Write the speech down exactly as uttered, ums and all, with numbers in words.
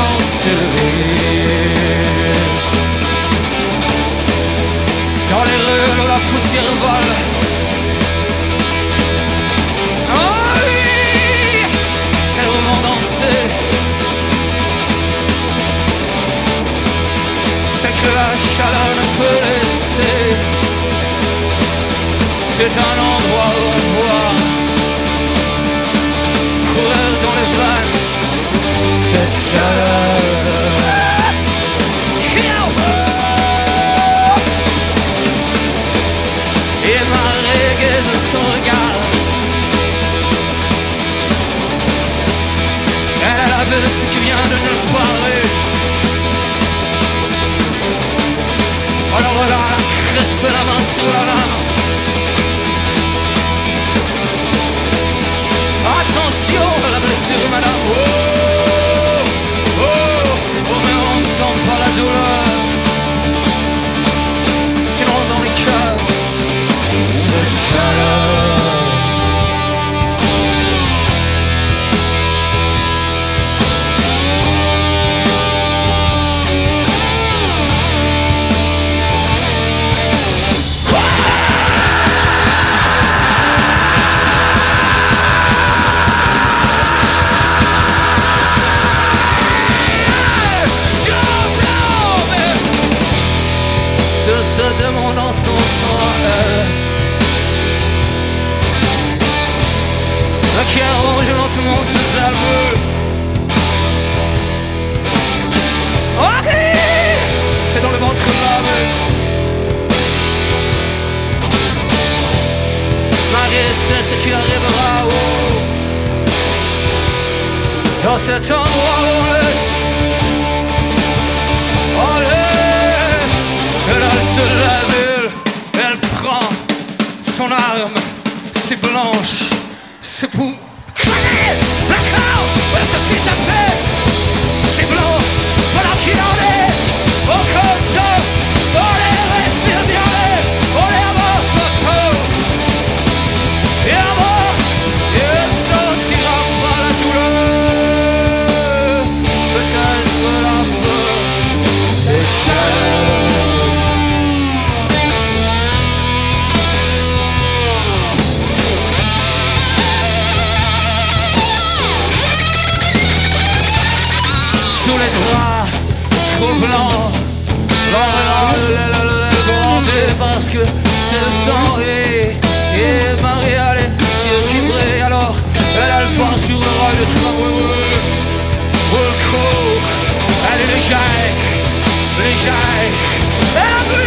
vont s'élever. Dans les rues où la poussière vole. Oh oui, ces rues vont danser. C'est que la chaleur ne peut laisser. C'est un endroit où on voit courir dans les vannes cette chaleur. Et Marie gaise son regard. Elle a vu ce qui vient de nous parler. Alors voilà, elle a crispé la main sur la lame. Attention à la blessure, madame. Oh, oh, oh, mais on ne sent pas la douleur. Sinon dans les cœurs, cette chaleur. Se demandant son sang, la qui arrange lentement ses aveux. Ok, c'est dans le ventre lavé. Marie sait ce qui arrivera oh, dans cet endroit où on laisse. Elle, elle se lève, elle, elle prend son arme, c'est blanche, c'est pour cramer la corps de ce fils de paix. C'est blanc, voilà qu'il en est, au coton, on les respire bien, on les amorce un peu, et amorce, et elle sentira pas la douleur, peut-être la peur, c'est cher. Sous les draps trop blancs, elle est grandée parce que c'est le sang et, et Marie a les yeux qui brillent. Alors elle a le vent sur le rail de tramway. Elle court, elle est légère, légère. Elle a